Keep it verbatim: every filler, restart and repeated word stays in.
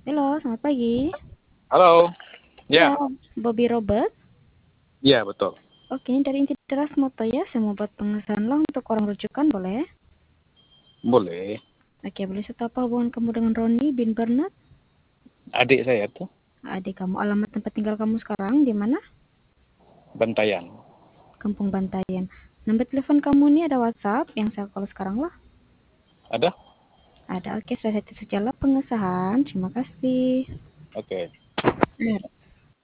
Halo, selamat pagi. Halo. Iya, Ya. Bobby Robert. Iya, betul. Oke, ini dari Intiras Moto ya. Saya mau buat pengesahan lo untuk orang rujukan, boleh? Boleh. Oke, boleh saya tahu apa hubungan kamu dengan Roni bin Bernard? Adik saya tuh, Adik kamu. Alamat tempat tinggal kamu sekarang di mana? Bantayan. Kampung Bantayan. Nomor telepon kamu ini ada WhatsApp yang saya call sekarang lah. Ada? Ada. Oke, saya setting sajalah pengesahan. Terima kasih. Oke. Nah,